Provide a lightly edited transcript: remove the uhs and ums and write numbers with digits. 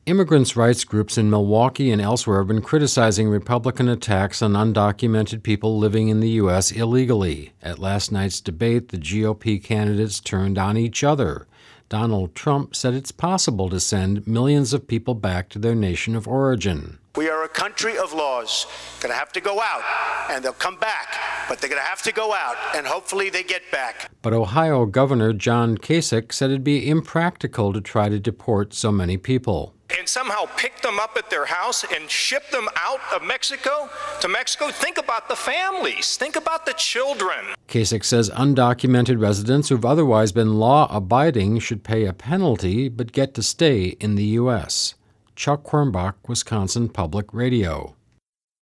Immigrants' rights groups in Milwaukee and elsewhere have been criticizing Republican attacks on undocumented people living in the U.S. illegally. At last night's debate, the GOP candidates turned on each other. Donald Trump said it's possible to send millions of people back to their nation of origin. We are a country of laws. Going to have to go out, and they'll come back, but they're going to have to go out, and hopefully they get back. But Ohio Governor John Kasich said it'd be impractical to try to deport so many people. And somehow pick them up at their house and ship them out of Mexico to Mexico. Think about the families. Think about the children. Kasich says undocumented residents who've otherwise been law-abiding should pay a penalty but get to stay in the U.S. Chuck Quirmbach, Wisconsin Public Radio.